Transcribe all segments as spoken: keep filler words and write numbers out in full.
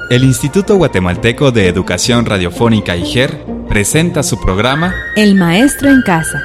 El Instituto Guatemalteco de Educación Radiofónica I G E R presenta su programa El Maestro en Casa.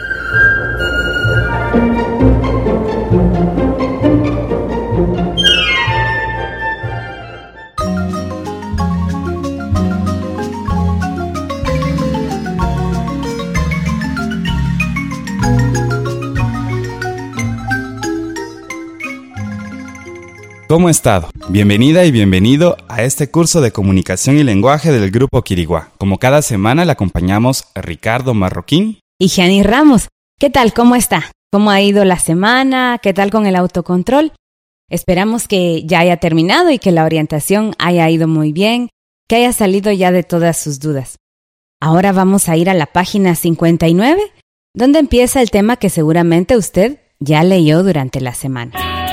¿Cómo ha estado? Bienvenida y bienvenido a este curso de comunicación y lenguaje del Grupo Quiriguá. Como cada semana le acompañamos a Ricardo Marroquín y Gianni Ramos. ¿Qué tal? ¿Cómo está? ¿Cómo ha ido la semana? ¿Qué tal con el autocontrol? Esperamos que ya haya terminado y que la orientación haya ido muy bien, que haya salido ya de todas sus dudas. Ahora vamos a ir a la página cincuenta y nueve, donde empieza el tema que seguramente usted ya leyó durante la semana.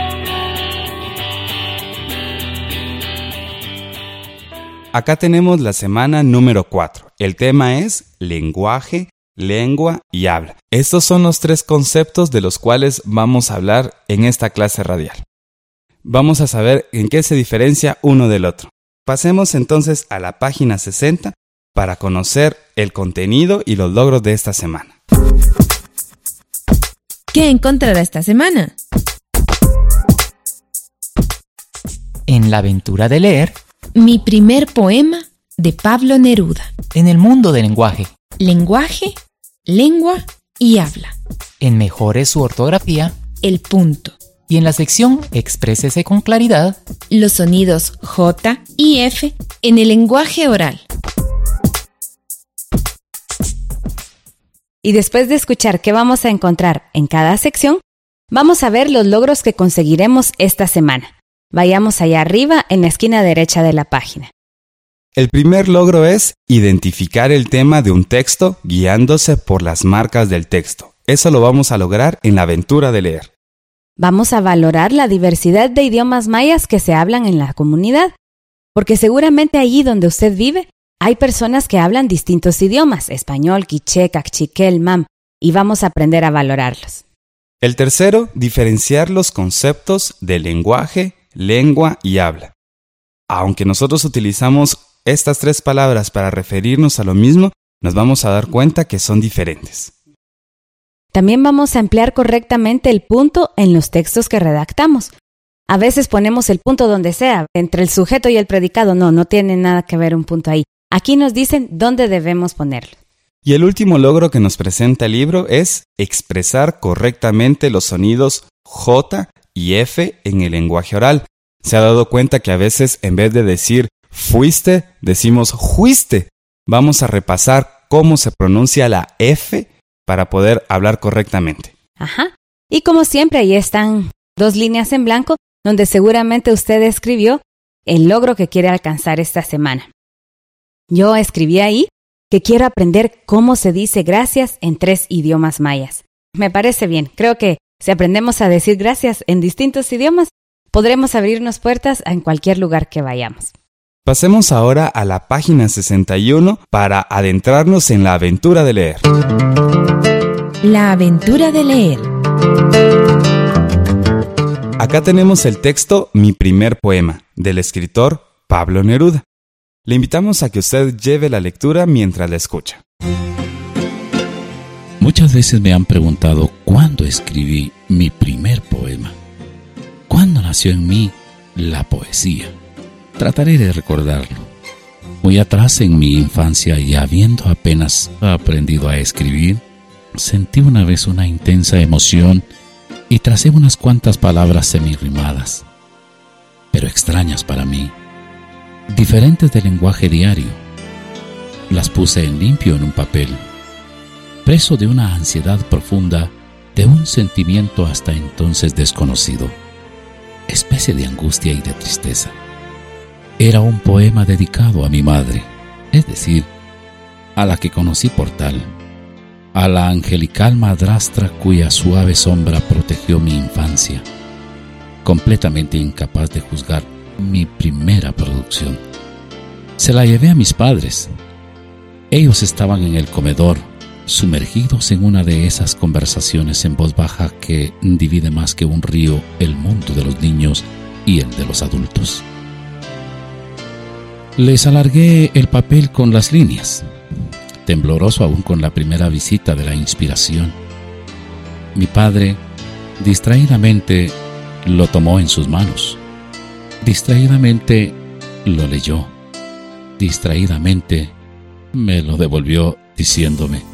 Acá tenemos la semana número cuatro. El tema es lenguaje, lengua y habla. Estos son los tres conceptos de los cuales vamos a hablar en esta clase radial. Vamos a saber en qué se diferencia uno del otro. Pasemos entonces a la página sesenta para conocer el contenido y los logros de esta semana. ¿Qué encontrará esta semana? En la aventura de leer, mi primer poema de Pablo Neruda. en el mundo del lenguaje, Lenguaje, lengua y habla. en mejore su ortografía El punto. y en la sección Exprésese con claridad, Los sonidos J y F en el lenguaje oral. Y después de escuchar qué vamos a encontrar en cada sección, vamos a ver los logros que conseguiremos esta semana. Vayamos allá arriba en la esquina derecha de la página. El primer logro es identificar el tema de un texto guiándose por las marcas del texto. Eso lo vamos a lograr en la aventura de leer. Vamos a valorar la diversidad de idiomas mayas que se hablan en la comunidad, porque seguramente allí donde usted vive hay personas que hablan distintos idiomas, español, quiché, cachiquel, mam, y vamos a aprender a valorarlos. El tercero, diferenciar los conceptos de lenguaje, lengua y habla. Aunque nosotros utilizamos estas tres palabras para referirnos a lo mismo, nos vamos a dar cuenta que son diferentes. También vamos a emplear correctamente el punto en los textos que redactamos. A veces ponemos el punto donde sea, entre el sujeto y el predicado. No, no tiene nada que ver un punto ahí. Aquí nos dicen dónde debemos ponerlo. Y el último logro que nos presenta el libro es expresar correctamente los sonidos J y F en el lenguaje oral. ¿Se ha dado cuenta que a veces en vez de decir fuiste, decimos juiste? Vamos a repasar cómo se pronuncia la F para poder hablar correctamente. Ajá. Y como siempre, ahí están dos líneas en blanco donde seguramente usted escribió el logro que quiere alcanzar esta semana. Yo escribí ahí que quiero aprender cómo se dice gracias en tres idiomas mayas. Me parece bien. Creo que si aprendemos a decir gracias en distintos idiomas, podremos abrirnos puertas en cualquier lugar que vayamos. Pasemos ahora a la página sesenta y uno para adentrarnos en la aventura de leer. La aventura de leer. Acá tenemos el texto Mi primer poema, del escritor Pablo Neruda. Le invitamos a que usted lleve la lectura mientras la escucha. Muchas veces me han preguntado cuándo escribí mi primer poema. ¿Cuándo nació en mí la poesía? Trataré de recordarlo. Muy atrás en mi infancia y habiendo apenas aprendido a escribir, sentí una vez una intensa emoción y tracé unas cuantas palabras semirrimadas, pero extrañas para mí, diferentes del lenguaje diario. Las puse en limpio en un papel, preso de una ansiedad profunda, de un sentimiento hasta entonces desconocido, especie de angustia y de tristeza. Era un poema dedicado a mi madre, es decir, a la que conocí por tal, a la angelical madrastra cuya suave sombra protegió mi infancia, completamente incapaz de juzgar mi primera producción. Se la llevé a mis padres. Ellos estaban en el comedor, sumergidos en una de esas conversaciones en voz baja que divide más que un río el mundo de los niños y el de los adultos. Les alargué el papel con las líneas, tembloroso aún con la primera visita de la inspiración. Mi padre, distraídamente, lo tomó en sus manos. Distraídamente, lo leyó. Distraídamente, me lo devolvió diciéndome: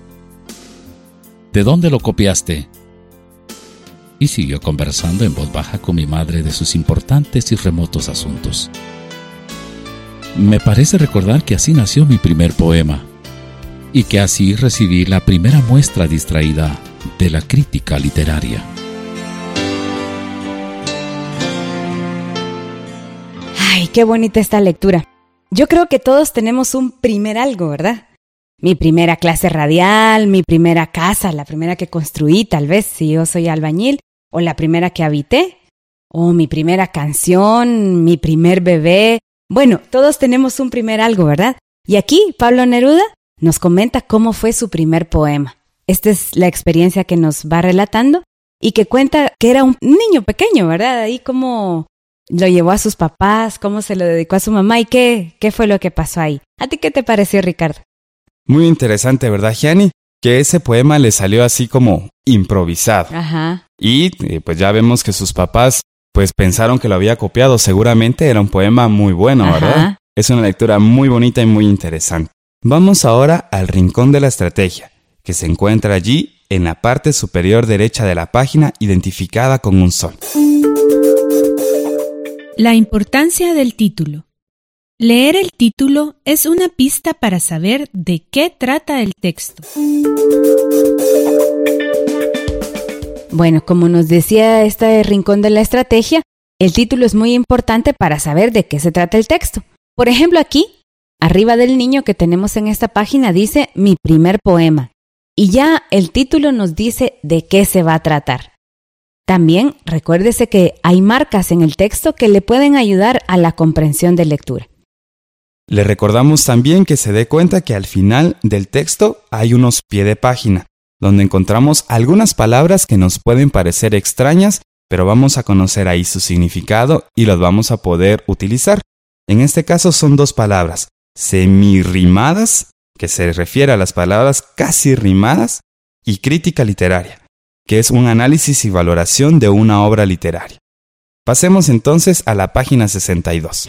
¿de dónde lo copiaste? Y siguió conversando en voz baja con mi madre de sus importantes y remotos asuntos. Me parece recordar que así nació mi primer poema, y que así recibí la primera muestra distraída de la crítica literaria. Ay, qué bonita esta lectura. Yo creo que todos tenemos un primer algo, ¿verdad? Mi primera clase radial, mi primera casa, la primera que construí, tal vez, si yo soy albañil, o la primera que habité, o mi primera canción, mi primer bebé. Bueno, todos tenemos un primer algo, ¿verdad? Y aquí Pablo Neruda nos comenta cómo fue su primer poema. Esta es la experiencia que nos va relatando y que cuenta que era un niño pequeño, ¿verdad? Ahí cómo lo llevó a sus papás, cómo se lo dedicó a su mamá y qué, qué fue lo que pasó ahí. ¿A ti qué te pareció, Ricardo? Muy interesante, ¿verdad, Gianni? Que ese poema le salió así como improvisado. Ajá. Y eh, pues ya vemos que sus papás pues pensaron que lo había copiado. Seguramente era un poema muy bueno, Ajá. ¿verdad? Es una lectura muy bonita y muy interesante. Vamos ahora al rincón de la estrategia, que se encuentra allí en la parte superior derecha de la página, identificada con un sol. La importancia del título. Leer el título es una pista para saber de qué trata el texto. Bueno, como nos decía este rincón de la estrategia, el título es muy importante para saber de qué se trata el texto. Por ejemplo, aquí, arriba del niño que tenemos en esta página, dice Mi primer poema. Y ya el título nos dice de qué se va a tratar. También recuérdese que hay marcas en el texto que le pueden ayudar a la comprensión de lectura. Le recordamos también que se dé cuenta que al final del texto hay unos pie de página, donde encontramos algunas palabras que nos pueden parecer extrañas, pero vamos a conocer ahí su significado y los vamos a poder utilizar. En este caso son dos palabras, semirrimadas, que se refiere a las palabras casi rimadas, y crítica literaria, que es un análisis y valoración de una obra literaria. Pasemos entonces a la página sesenta y dos.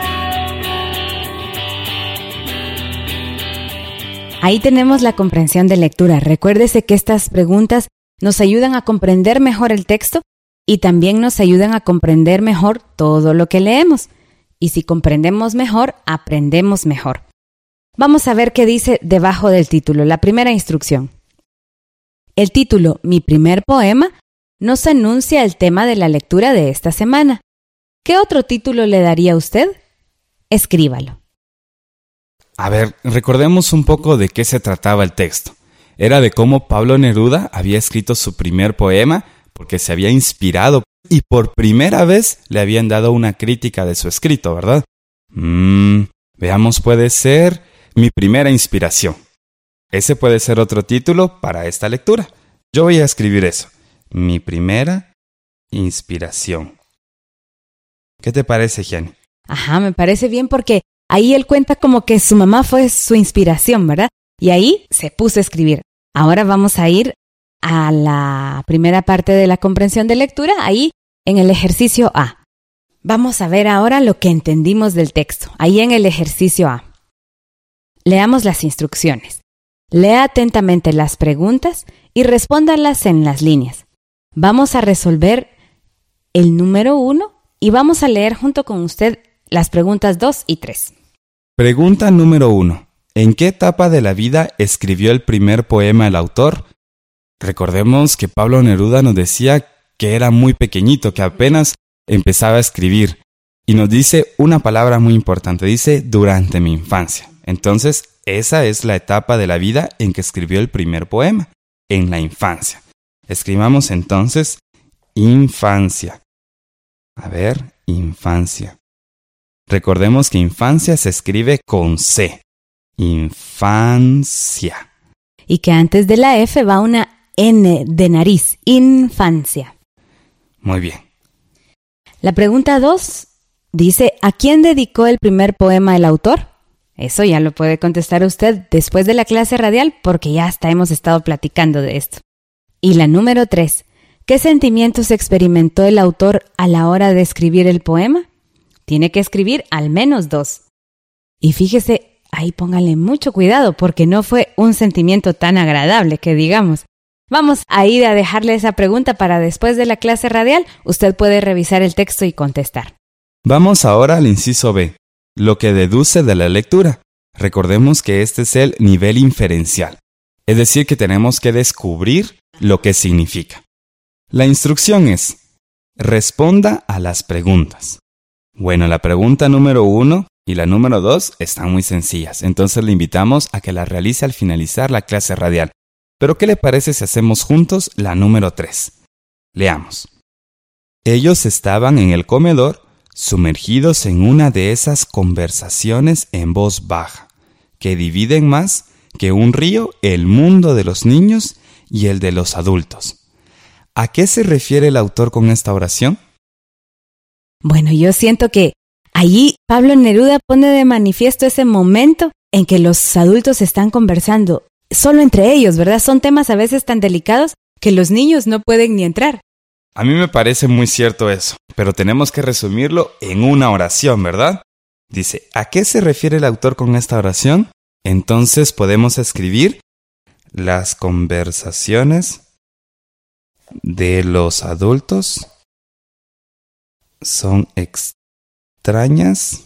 Ahí tenemos la comprensión de lectura. Recuérdese que estas preguntas nos ayudan a comprender mejor el texto y también nos ayudan a comprender mejor todo lo que leemos. Y si comprendemos mejor, aprendemos mejor. Vamos a ver qué dice debajo del título, la primera instrucción. El título, Mi primer poema, nos anuncia el tema de la lectura de esta semana. ¿Qué otro título le daría a usted? Escríbalo. A ver, recordemos un poco de qué se trataba el texto. Era de cómo Pablo Neruda había escrito su primer poema porque se había inspirado y por primera vez le habían dado una crítica de su escrito, ¿verdad? Mm, veamos, puede ser Mi primera inspiración. Ese puede ser otro título para esta lectura. Yo voy a escribir eso. Mi primera inspiración. ¿Qué te parece, Gianni? Ajá, me parece bien porque ahí él cuenta como que su mamá fue su inspiración, ¿verdad? Y ahí se puso a escribir. Ahora vamos a ir a la primera parte de la comprensión de lectura, ahí en el ejercicio A. Vamos a ver ahora lo que entendimos del texto, ahí en el ejercicio A. Leamos las instrucciones. Lea atentamente las preguntas y respóndalas en las líneas. Vamos a resolver el número uno y vamos a leer junto con usted las preguntas dos y tres. Pregunta número uno. ¿En qué etapa de la vida escribió el primer poema el autor? Recordemos que Pablo Neruda nos decía que era muy pequeñito, que apenas empezaba a escribir. Y nos dice una palabra muy importante, dice durante mi infancia. Entonces, esa es la etapa de la vida en que escribió el primer poema, en la infancia. Escribamos entonces infancia. A ver, infancia. Recordemos que infancia se escribe con C. Infancia. Y que antes de la F va una N de nariz. Infancia. Muy bien. La pregunta dos Dice, ¿a quién dedicó el primer poema el autor? Eso ya lo puede contestar usted después de la clase radial porque ya hasta hemos estado platicando de esto. Y la número tres, ¿qué sentimientos experimentó el autor a la hora de escribir el poema? Tiene que escribir al menos dos. Y fíjese, ahí póngale mucho cuidado porque no fue un sentimiento tan agradable que digamos. Vamos a ir a dejarle esa pregunta para después de la clase radial. Usted puede revisar el texto y contestar. Vamos ahora al inciso B, lo que deduce de la lectura. Recordemos que este es el nivel inferencial, es decir, que tenemos que descubrir lo que significa. La instrucción es, responda a las preguntas. Bueno, la pregunta número uno y la número dos están muy sencillas, entonces le invitamos a que las realice al finalizar la clase radial. Pero ¿qué le parece si hacemos juntos la número tres? Leamos. Ellos estaban en el comedor, sumergidos en una de esas conversaciones en voz baja, que dividen más que un río el mundo de los niños y el de los adultos. ¿A qué se refiere el autor con esta oración? Bueno, yo siento que allí Pablo Neruda pone de manifiesto ese momento en que los adultos están conversando solo entre ellos, ¿verdad? Son temas a veces tan delicados que los niños no pueden ni entrar. A mí me parece muy cierto eso, pero tenemos que resumirlo en una oración, ¿verdad? Dice, ¿a qué se refiere el autor con esta oración? Entonces podemos escribir las conversaciones de los adultos son extrañas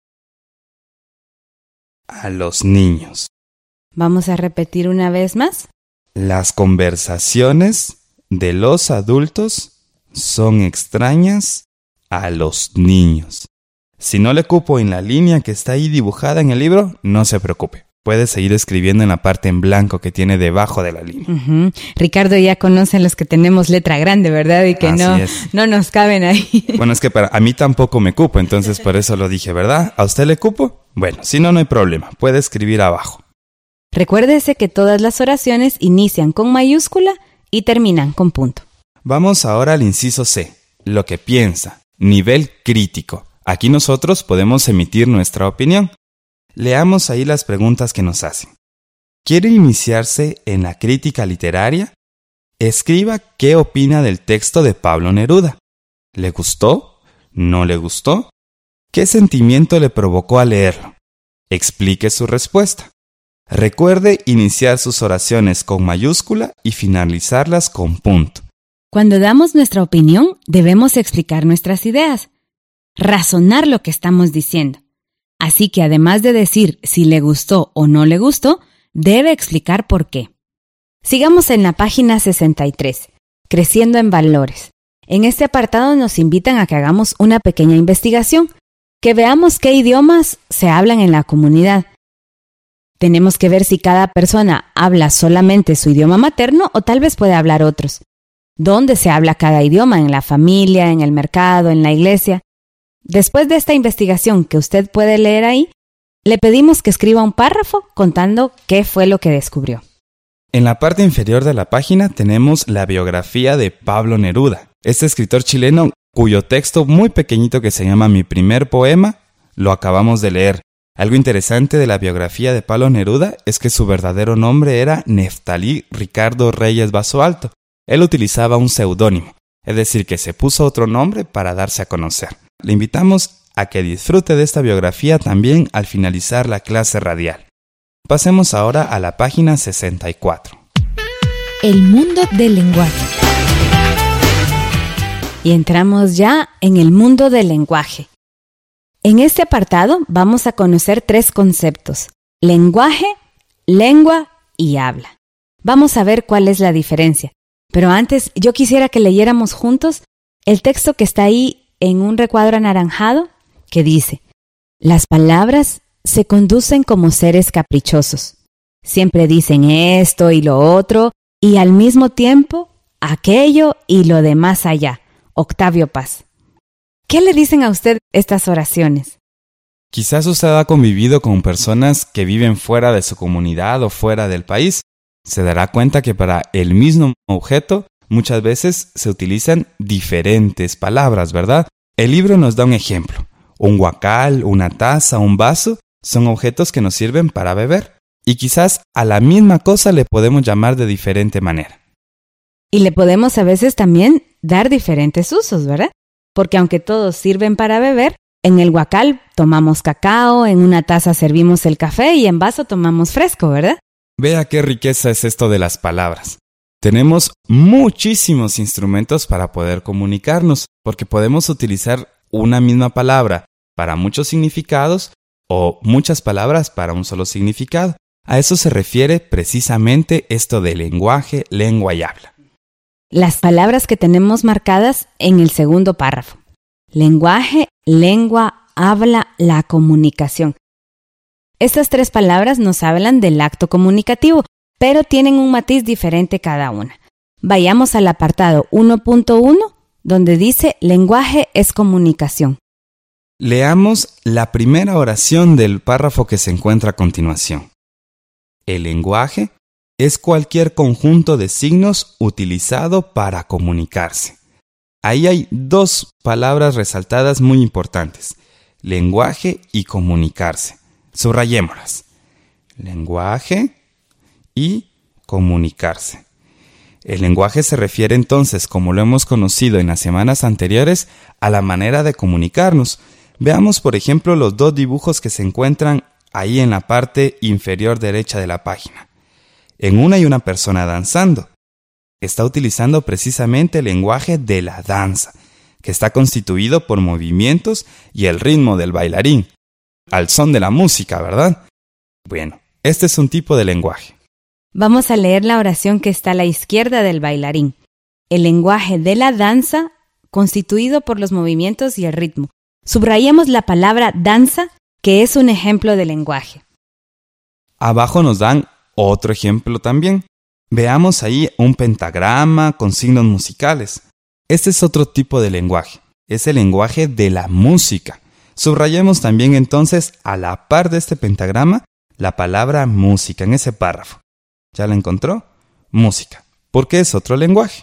a los niños. Vamos a repetir una vez más. Las conversaciones de los adultos son extrañas a los niños. Si no le cupo en la línea que está ahí dibujada en el libro, no se preocupe. Puede seguir escribiendo en la parte en blanco que tiene debajo de la línea. Uh-huh. Ricardo ya conoce los que tenemos letra grande, ¿verdad? Y que no, no nos caben ahí. Bueno, es que para a mí tampoco me cupo, entonces por eso lo dije, ¿verdad? ¿A usted le cupo? Bueno, si no, no hay problema. Puede escribir abajo. Recuérdese que todas las oraciones inician con mayúscula y terminan con punto. Vamos ahora al inciso C, lo que piensa, nivel crítico. Aquí nosotros podemos emitir nuestra opinión. Leamos ahí las preguntas que nos hacen. ¿Quiere iniciarse en la crítica literaria? Escriba qué opina del texto de Pablo Neruda. ¿Le gustó? ¿No le gustó? ¿Qué sentimiento le provocó al leerlo? Explique su respuesta. Recuerde iniciar sus oraciones con mayúscula y finalizarlas con punto. Cuando damos nuestra opinión, debemos explicar nuestras ideas, razonar lo que estamos diciendo. Así que además de decir si le gustó o no le gustó, debe explicar por qué. Sigamos en la página sesenta y tres, Creciendo en Valores. En este apartado nos invitan a que hagamos una pequeña investigación, que veamos qué idiomas se hablan en la comunidad. Tenemos que ver si cada persona habla solamente su idioma materno o tal vez puede hablar otros. ¿Dónde se habla cada idioma? ¿En la familia, en el mercado, en la iglesia? Después de esta investigación que usted puede leer ahí, le pedimos que escriba un párrafo contando qué fue lo que descubrió. En la parte inferior de la página tenemos la biografía de Pablo Neruda, este escritor chileno cuyo texto muy pequeñito que se llama Mi primer poema, lo acabamos de leer. Algo interesante de la biografía de Pablo Neruda es que su verdadero nombre era Neftalí Ricardo Reyes Basoalto. Él utilizaba un seudónimo, es decir, que se puso otro nombre para darse a conocer. Le invitamos a que disfrute de esta biografía también al finalizar la clase radial. Pasemos ahora a la página sesenta y cuatro. El mundo del lenguaje. Y entramos ya en el mundo del lenguaje. En este apartado vamos a conocer tres conceptos: lenguaje, lengua y habla. Vamos a ver cuál es la diferencia. Pero antes yo quisiera que leyéramos juntos el texto que está ahí en un recuadro anaranjado que dice: las palabras se conducen como seres caprichosos. Siempre dicen esto y lo otro y al mismo tiempo aquello y lo de más allá. Octavio Paz. ¿Qué le dicen a usted estas oraciones? Quizás usted ha convivido con personas que viven fuera de su comunidad o fuera del país. Se dará cuenta que para el mismo objeto muchas veces se utilizan diferentes palabras, ¿verdad? El libro nos da un ejemplo. Un guacal, una taza, un vaso son objetos que nos sirven para beber. Y quizás a la misma cosa le podemos llamar de diferente manera. Y le podemos a veces también dar diferentes usos, ¿verdad? Porque aunque todos sirven para beber, en el guacal tomamos cacao, en una taza servimos el café y en vaso tomamos fresco, ¿verdad? Vea qué riqueza es esto de las palabras. Tenemos muchísimos instrumentos para poder comunicarnos, porque podemos utilizar una misma palabra para muchos significados o muchas palabras para un solo significado. A eso se refiere precisamente esto de lenguaje, lengua y habla. Las palabras que tenemos marcadas en el segundo párrafo. Lenguaje, lengua, habla, la comunicación. Estas tres palabras nos hablan del acto comunicativo, pero tienen un matiz diferente cada una. Vayamos al apartado uno punto uno, donde dice lenguaje es comunicación. Leamos la primera oración del párrafo que se encuentra a continuación. El lenguaje es cualquier conjunto de signos utilizado para comunicarse. Ahí hay dos palabras resaltadas muy importantes: lenguaje y comunicarse. Subrayémoslas. Lenguaje y comunicarse. El lenguaje se refiere entonces, como lo hemos conocido en las semanas anteriores, a la manera de comunicarnos. Veamos, por ejemplo, los dos dibujos que se encuentran ahí en la parte inferior derecha de la página. En una hay una persona danzando. Está utilizando precisamente el lenguaje de la danza, que está constituido por movimientos y el ritmo del bailarín, al son de la música, ¿verdad? Bueno, este es un tipo de lenguaje. Vamos a leer la oración que está a la izquierda del bailarín. El lenguaje de la danza, constituido por los movimientos y el ritmo. Subrayemos la palabra danza, que es un ejemplo de lenguaje. Abajo nos dan otro ejemplo también. Veamos ahí un pentagrama con signos musicales. Este es otro tipo de lenguaje. Es el lenguaje de la música. Subrayemos también entonces a la par de este pentagrama la palabra música en ese párrafo. ¿Ya la encontró? Música. Porque es otro lenguaje.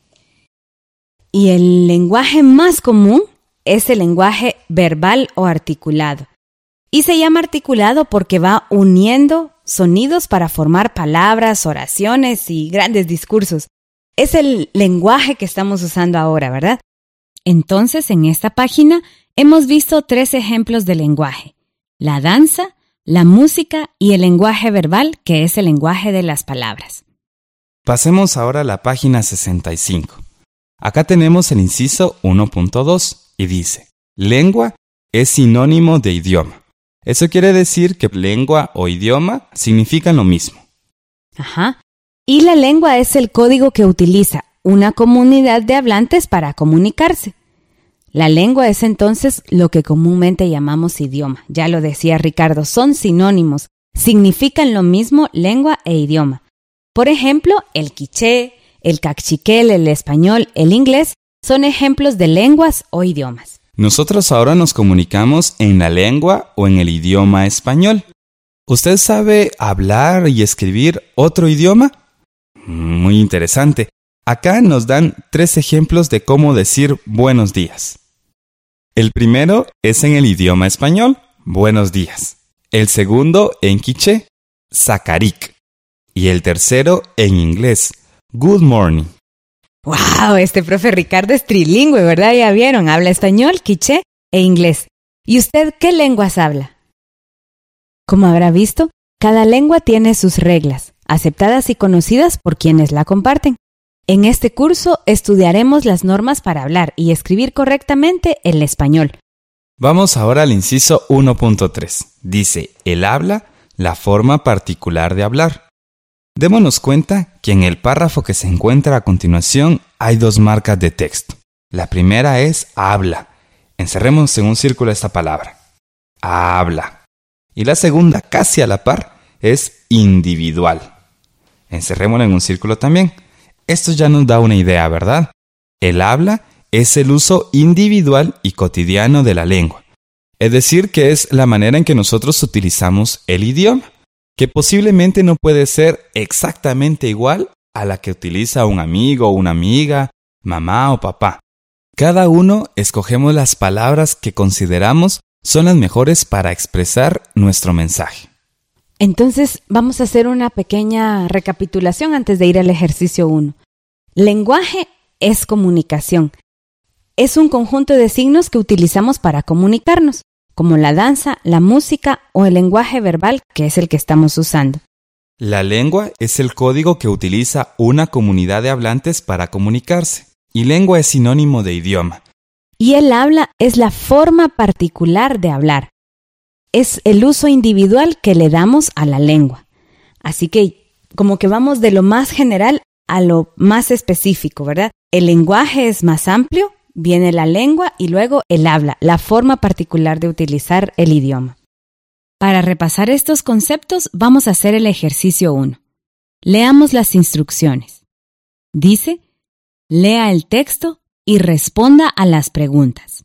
Y el lenguaje más común es el lenguaje verbal o articulado. Y se llama articulado porque va uniendo sonidos para formar palabras, oraciones y grandes discursos. Es el lenguaje que estamos usando ahora, ¿verdad? Entonces, en esta página hemos visto tres ejemplos de lenguaje: la danza, la música y el lenguaje verbal, que es el lenguaje de las palabras. Pasemos ahora a la página sesenta y cinco. Acá tenemos el inciso uno punto dos y dice: lengua es sinónimo de idioma. Eso quiere decir que lengua o idioma significan lo mismo. Ajá. Y la lengua es el código que utiliza una comunidad de hablantes para comunicarse. La lengua es entonces lo que comúnmente llamamos idioma. Ya lo decía Ricardo, son sinónimos. Significan lo mismo lengua e idioma. Por ejemplo, el quiché, el cachiquel, el español, el inglés son ejemplos de lenguas o idiomas. Nosotros ahora nos comunicamos en la lengua o en el idioma español. ¿Usted sabe hablar y escribir otro idioma? Muy interesante. Acá nos dan tres ejemplos de cómo decir buenos días. El primero es en el idioma español, buenos días. El segundo en quiché, sakarik. Y el tercero en inglés, good morning. ¡Wow! Este profe Ricardo es trilingüe, ¿verdad? Ya vieron, habla español, quiché e inglés. ¿Y usted qué lenguas habla? Como habrá visto, cada lengua tiene sus reglas, aceptadas y conocidas por quienes la comparten. En este curso estudiaremos las normas para hablar y escribir correctamente el español. Vamos ahora al inciso uno punto tres. Dice, el habla, la forma particular de hablar. Démonos cuenta que en el párrafo que se encuentra a continuación hay dos marcas de texto. La primera es habla. Encerremos en un círculo esta palabra. Habla. Y la segunda, casi a la par, es individual. Encerrémosla en un círculo también. Esto ya nos da una idea, ¿verdad? El habla es el uso individual y cotidiano de la lengua. Es decir, que es la manera en que nosotros utilizamos el idioma, que posiblemente no puede ser exactamente igual a la que utiliza un amigo o una amiga, mamá o papá. Cada uno escogemos las palabras que consideramos son las mejores para expresar nuestro mensaje. Entonces, vamos a hacer una pequeña recapitulación antes de ir al ejercicio uno. Lenguaje es comunicación. Es un conjunto de signos que utilizamos para comunicarnos, como la danza, la música o el lenguaje verbal, que es el que estamos usando. La lengua es el código que utiliza una comunidad de hablantes para comunicarse, y lengua es sinónimo de idioma. Y el habla es la forma particular de hablar. Es el uso individual que le damos a la lengua. Así que como que vamos de lo más general a lo más específico, ¿verdad? El lenguaje es más amplio, viene la lengua y luego el habla, la forma particular de utilizar el idioma. Para repasar estos conceptos, vamos a hacer el ejercicio uno. Leamos las instrucciones. Dice, lea el texto y responda a las preguntas.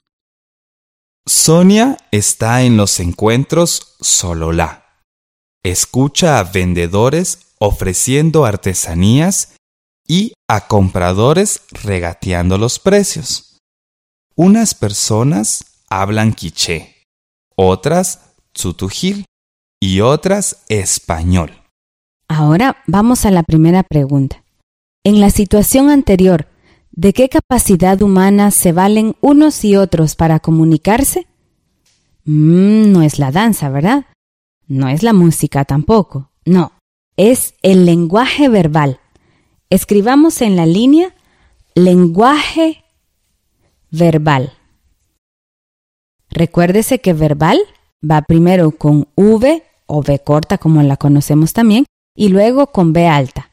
Sonia está en los encuentros Sololá. Escucha a vendedores ofreciendo artesanías y a compradores regateando los precios. Unas personas hablan quiché, otras tzutujil y otras español. Ahora vamos a la primera pregunta. En la situación anterior, ¿de qué capacidad humana se valen unos y otros para comunicarse? Mm, no es la danza, ¿verdad? No es la música tampoco. No, es el lenguaje verbal. Escribamos en la línea lenguaje verbal. Recuérdese que verbal va primero con V o V corta, como la conocemos también, y luego con B alta.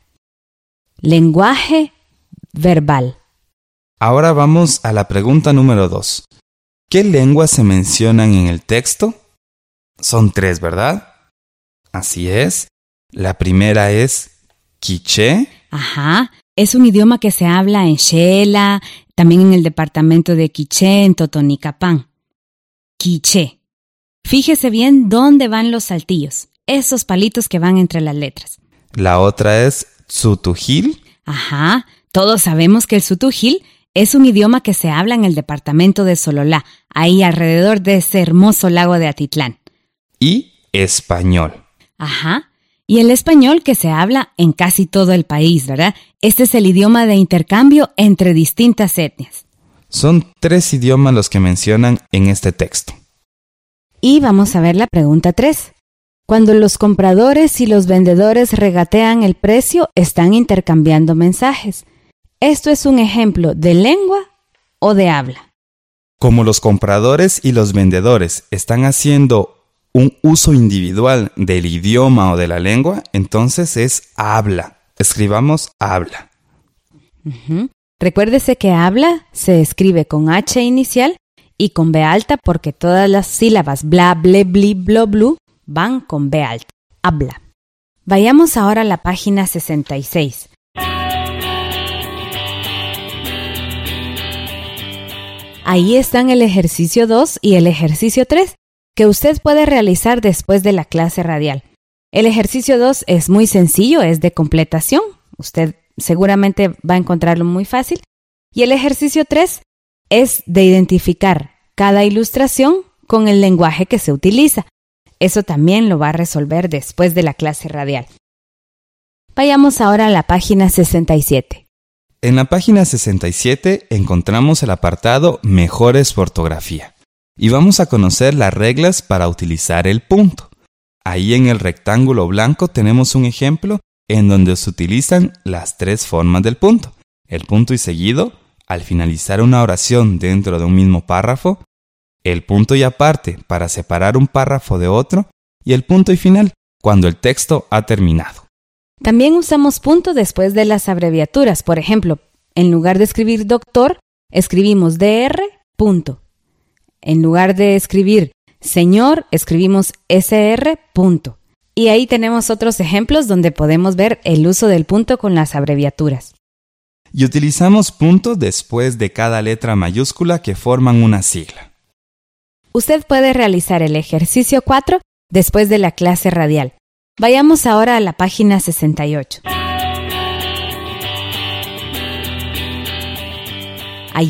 Lenguaje verbal. Ahora vamos a la pregunta número dos. ¿Qué lenguas se mencionan en el texto? Son tres, ¿verdad? Así es. La primera es quiché. Ajá, es un idioma que se habla en Xela, también en el departamento de Quiché, en Totonicapán. Quiché. Fíjese bien dónde van los saltillos, esos palitos que van entre las letras. La otra es tzutujil. Ajá, todos sabemos que el tzutujil es un idioma que se habla en el departamento de Sololá, ahí alrededor de ese hermoso lago de Atitlán. Y español. Ajá, y el español que se habla en casi todo el país, ¿verdad? Este es el idioma de intercambio entre distintas etnias. Son tres idiomas los que mencionan en este texto. Y vamos a ver la pregunta tres. Cuando los compradores y los vendedores regatean el precio, están intercambiando mensajes. ¿Esto es un ejemplo de lengua o de habla? Como los compradores y los vendedores están haciendo un uso individual del idioma o de la lengua, entonces es habla. Escribamos habla. Uh-huh. Recuérdese que habla se escribe con H inicial y con B alta porque todas las sílabas bla, ble, bli, blo, blu van con B alta. Habla. Vayamos ahora a la página sesenta y seis. Ahí están el ejercicio dos y el ejercicio tres, que usted puede realizar después de la clase radial. El ejercicio dos es muy sencillo, es de completación. Usted seguramente va a encontrarlo muy fácil. Y el ejercicio tres es de identificar cada ilustración con el lenguaje que se utiliza. Eso también lo va a resolver después de la clase radial. Vayamos ahora a la página sesenta y siete. En la página sesenta y siete encontramos el apartado Mejores por ortografía y vamos a conocer las reglas para utilizar el punto. Ahí en el rectángulo blanco tenemos un ejemplo en donde se utilizan las tres formas del punto. El punto y seguido, al finalizar una oración dentro de un mismo párrafo, el punto y aparte para separar un párrafo de otro y el punto y final cuando el texto ha terminado. También usamos punto después de las abreviaturas. Por ejemplo, en lugar de escribir doctor, escribimos D R, punto. En lugar de escribir señor, escribimos S R, punto. Y ahí tenemos otros ejemplos donde podemos ver el uso del punto con las abreviaturas. Y utilizamos punto después de cada letra mayúscula que forman una sigla. Usted puede realizar el ejercicio cuatro después de la clase radial. Vayamos ahora a la página sesenta y ocho. Allí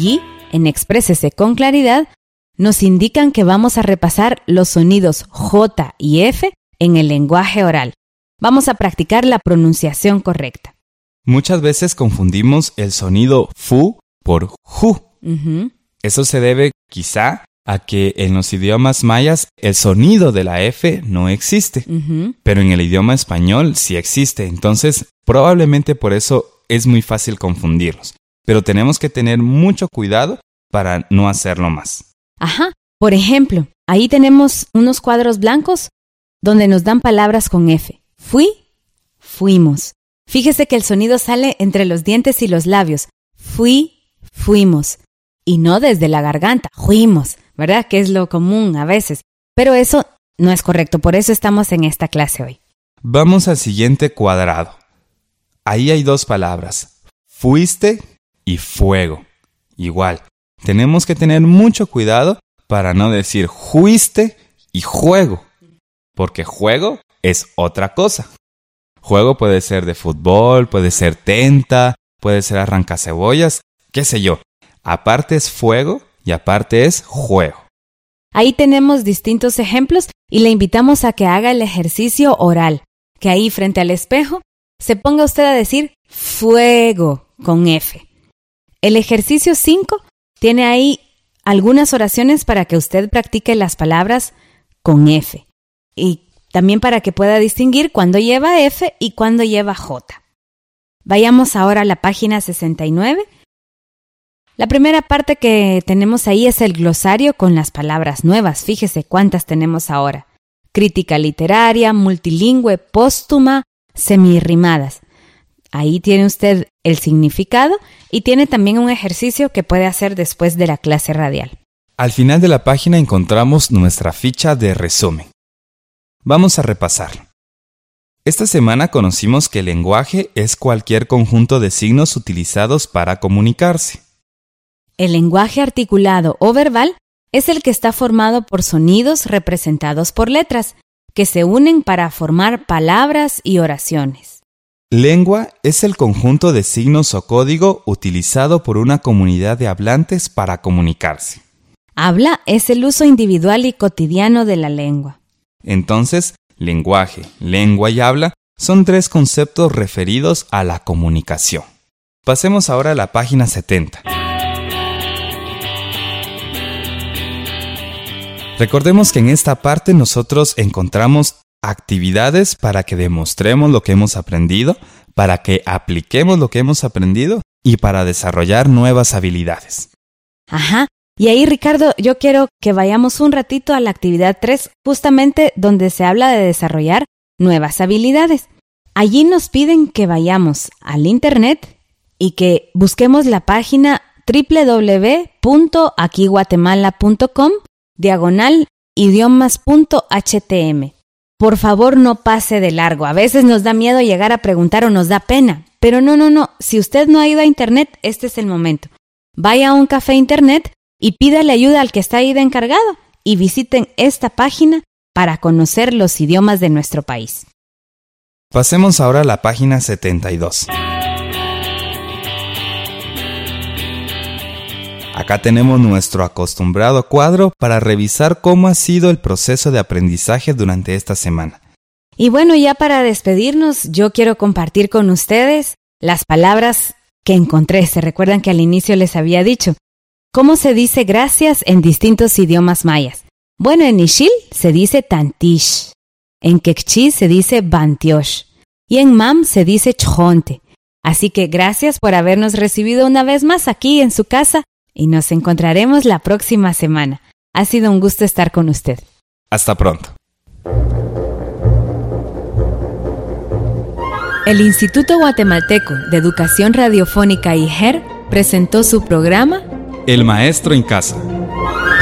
en Exprésese con Claridad, nos indican que vamos a repasar los sonidos J y F en el lenguaje oral. Vamos a practicar la pronunciación correcta. Muchas veces confundimos el sonido fu por ju. Uh-huh. Eso se debe quizá a que en los idiomas mayas el sonido de la F no existe, Uh-huh. pero en el idioma español sí existe. Entonces, probablemente por eso es muy fácil confundirlos. Pero tenemos que tener mucho cuidado para no hacerlo más. Ajá. Por ejemplo, ahí tenemos unos cuadros blancos donde nos dan palabras con F. Fui, fuimos. Fíjese que el sonido sale entre los dientes y los labios. Fui, fuimos. Y no desde la garganta. Fuimos, ¿verdad? Que es lo común a veces. Pero eso no es correcto. Por eso estamos en esta clase hoy. Vamos al siguiente cuadrado. Ahí hay dos palabras. Fuiste y fuego. Igual, tenemos que tener mucho cuidado para no decir fuiste y juego. Porque juego es otra cosa. Juego puede ser de fútbol, puede ser tenta, puede ser arrancacebollas, qué sé yo. Aparte es fuego y aparte es juego. Ahí tenemos distintos ejemplos y le invitamos a que haga el ejercicio oral. Que ahí frente al espejo se ponga usted a decir fuego con F. El ejercicio cinco tiene ahí algunas oraciones para que usted practique las palabras con F. Y también para que pueda distinguir cuándo lleva F y cuándo lleva J. Vayamos ahora a la página sesenta y nueve. La primera parte que tenemos ahí es el glosario con las palabras nuevas. Fíjese cuántas tenemos ahora. Crítica literaria, multilingüe, póstuma, semirrimadas. Ahí tiene usted el significado y tiene también un ejercicio que puede hacer después de la clase radial. Al final de la página encontramos nuestra ficha de resumen. Vamos a repasarlo. Esta semana conocimos que el lenguaje es cualquier conjunto de signos utilizados para comunicarse. El lenguaje articulado o verbal es el que está formado por sonidos representados por letras, que se unen para formar palabras y oraciones. Lengua es el conjunto de signos o código utilizado por una comunidad de hablantes para comunicarse. Habla es el uso individual y cotidiano de la lengua. Entonces, lenguaje, lengua y habla son tres conceptos referidos a la comunicación. Pasemos ahora a la página setenta. Recordemos que en esta parte nosotros encontramos actividades para que demostremos lo que hemos aprendido, para que apliquemos lo que hemos aprendido y para desarrollar nuevas habilidades. Ajá. Y ahí, Ricardo, yo quiero que vayamos un ratito a la actividad tres, justamente donde se habla de desarrollar nuevas habilidades. Allí nos piden que vayamos al internet y que busquemos la página doble u doble u doble u punto aquí guatemala punto com diagonal idiomas punto h t m. Por favor, no pase de largo. A veces nos da miedo llegar a preguntar o nos da pena. Pero no, no, no. Si usted no ha ido a internet, este es el momento. Vaya a un café internet y pídale ayuda al que está ahí de encargado y visiten esta página para conocer los idiomas de nuestro país. Pasemos ahora a la página setenta y dos. Acá tenemos nuestro acostumbrado cuadro para revisar cómo ha sido el proceso de aprendizaje durante esta semana. Y bueno, ya para despedirnos, yo quiero compartir con ustedes las palabras que encontré. ¿Se recuerdan que al inicio les había dicho? ¿Cómo se dice gracias en distintos idiomas mayas? Bueno, en Ixil se dice tantish, en Quechí se dice bantiosh y en Mam se dice chjonte. Así que gracias por habernos recibido una vez más aquí en su casa y nos encontraremos la próxima semana. Ha sido un gusto estar con usted. Hasta pronto. El Instituto Guatemalteco de Educación Radiofónica I G E R presentó su programa El maestro en casa.